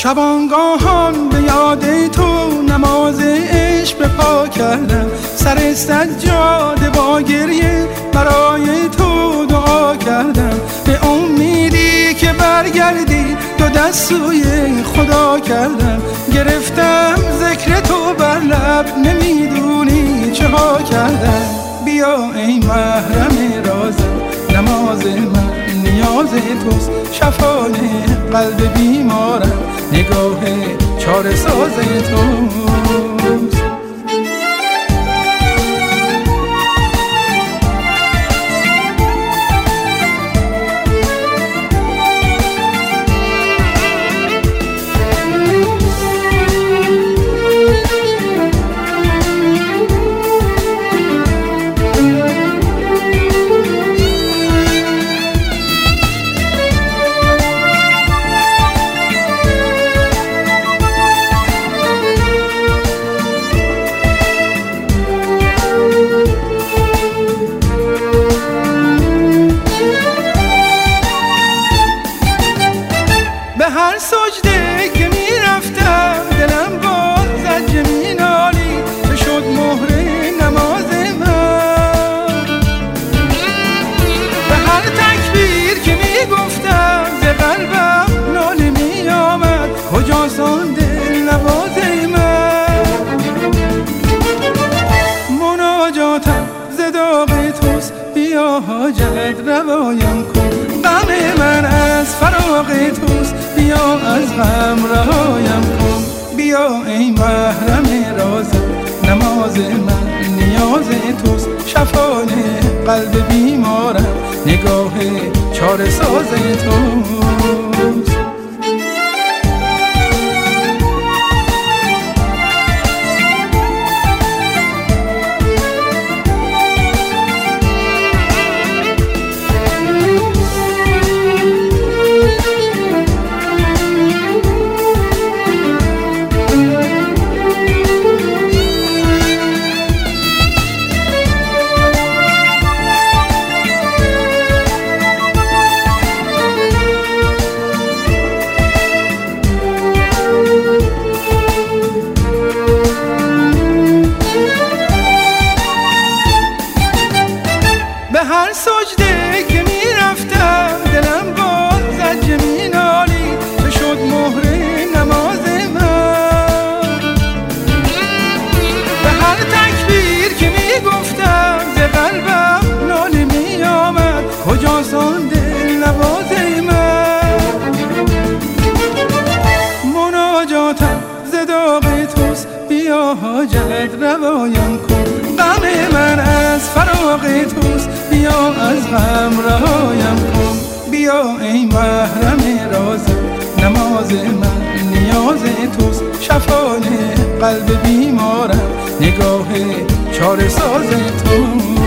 شبانگاهان به یاد تو نماز عشق به پا کردم، سر سجاده با گریه برای تو دعا کردم، به امیدی که برگردی دو دست سوی خدا کردم، گرفتم ذکر تو بر لب نمیدونی چه ها کردم. بیا ای محرم رازم، نماز من نیاز توست، شفای قلب بیمارم نگاه چاره ساز توست. هر سجده که میرفتم دلم باز زجه مینالی، چه شد مهر نماز من. به هر تکبیر که میگفتم ز قلبم ناله میآمد، کجاست آن دل نواز من. مناجاتم ز داغ توست، بیا حاجت روایم کن، غم من از فراق توست، بیا از غم رهایم کن. بیا ای محرم رازم، نماز من نیاز توست، شفای قلب بیمارم نگاه چاره ساز توست. به هر سجده که میرفتم دلم باز زجه مینالی، چه شد مهر نماز من. به هر تکبیر که میگفتم ز قلبم ناله میآمد، کجاست آن دل نواز من. مناجاتم ز داغ توست، بیا حاجت روایم کن، غم من از فراق توست، بیا از غم رهایم کن. بیا ای محرم رازم، نماز من نیاز توست، شفای قلب بیمارم نگاه چاره ساز توست.